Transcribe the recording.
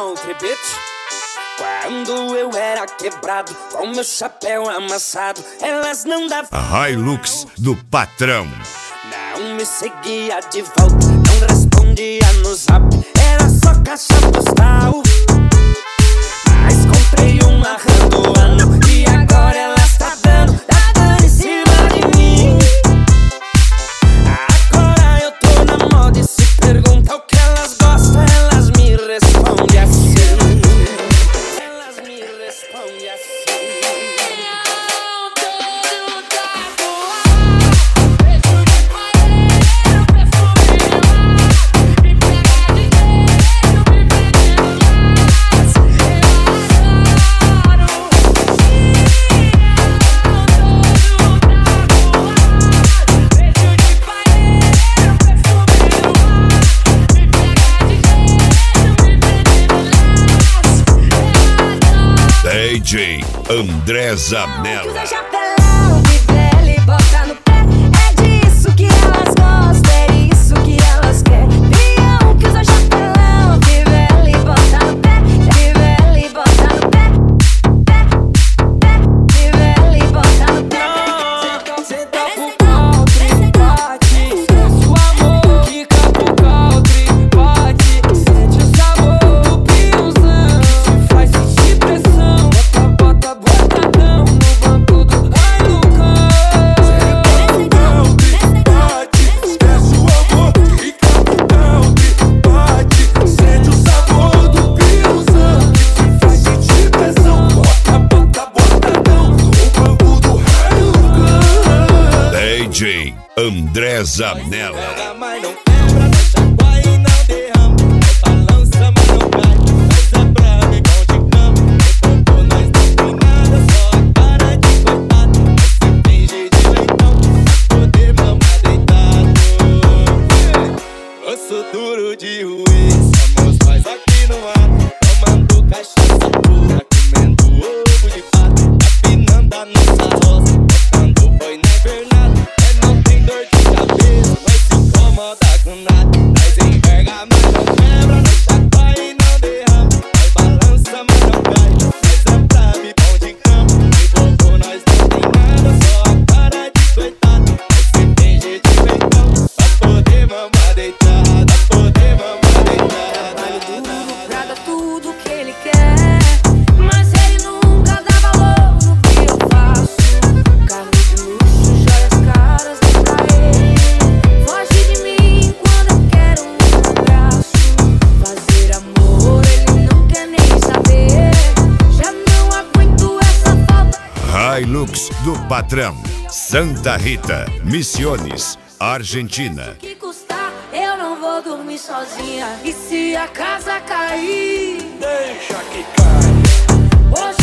country, bitch. Quando eu era quebrado, com meu chapéu amassado, elas não davam. A Hilux do patrão. Não me seguia de volta, não respondia no zap, era só caixa postal. Mas comprei uma Randuano e agora ela está dando em cima de mim. Agora eu tô na moda e se pergunta o que elas gostam, elas me respondem assim. Elas me respondem assim. DJ André Zanella. Usa chapelão, pivela e bota no pé. É disso que elas gostam, é isso que elas querem. Pião que usa chapelão, pivela e bota no pé. Pivela e bota no pé. Pivela e bota no pé. Senta pro country, bate. Esquece o amor, fica pro country, bate. Sente o sabor do piozão, se faz sentir pressão. Bota botadão no banco do Hilux. Senta pro country, bate. Esquece o amor, fica pro country, bate. Sente o sabor do piozão, se faz sentir pressão. Bota botadão no banco do Hilux. DJ André Zanella. Pega, mas não quebra, não chacoalha e não derrama. Balança, mas não cai. Mas é pra mim, bom de cama. Enquanto nós não tem nada, só a cara de coitado. Mas se finge de leitão, pra poder mamar deitado. Osso duro de ruim, somos nós aqui no ar. Tomando cachaça pura, comendo ovo de pato. Apinando a nossa roça, botando boi na invernada. Não tem dor de cabeça, não se incomoda com nada. Nós enverga, mas não quebra, não chacoalha e não derrama. Nós balança, mas não cai. Nós é brabo, bom de cama. Envolvou, nós não tem nada, só a cara de coitado. Nós se finge de leitão, pra poder mamar deitado, pra poder mamar deitado. Trabalho duro pra dar tudo que ele quer, mas ele nunca dá valor no que eu faço. Carro de luxo, joias caras nem pra ele. Foge de mim quando eu quero um abraço. Fazer amor ele não quer nem saber. Já não aguento essa falta. Hilux do patrão. Santa Rita, Misiones, Argentina. Que custar, eu não vou dormir sozinha. E se a casa cair, Deixa que cai. hoje